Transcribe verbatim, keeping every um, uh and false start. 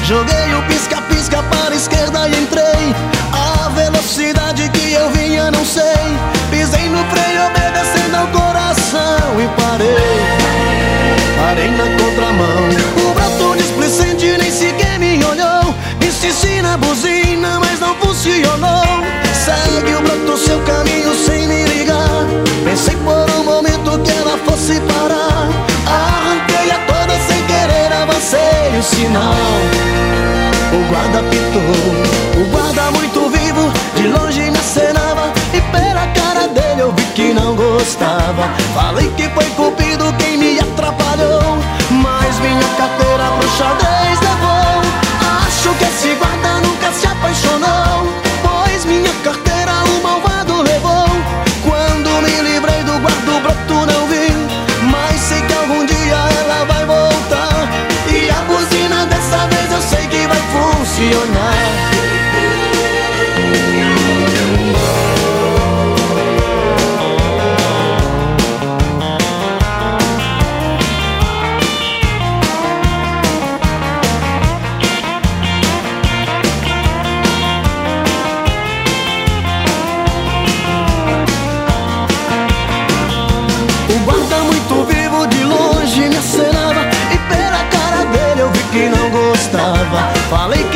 Joguei o pisca-pisca para a esquerda e entrei. A velocidade que eu vinha não sei. Pisei no freio obedecendo ao coração e parei. Parei na contramão. O broto displicente nem sequer me olhou. Insisti na buzina, mas não funcionou. Segue o broto seu caminho sem me ligar. Pensei por um momento que ela fosse parar. Arranquei a toda sem querer, avancei o sinal. O guarda pitou, o guarda muito vivo, de longe me acenava. E pela cara dele eu vi que não gostava. Falei que foi cupido quem me atrapalhou, mas minha carteira pro xadrez levou. Acho que esse guarda nunca se apaixonou, pois minha carteira o malvado levou. Quando me livrei do guarda o broto não vi, mas sei que algum dia ela vai voltar. E a buzina dessa vez eu sei que vai funcionar. O guarda muito vivo de longe me acenava, e pela cara dele eu vi que não gostava. Falei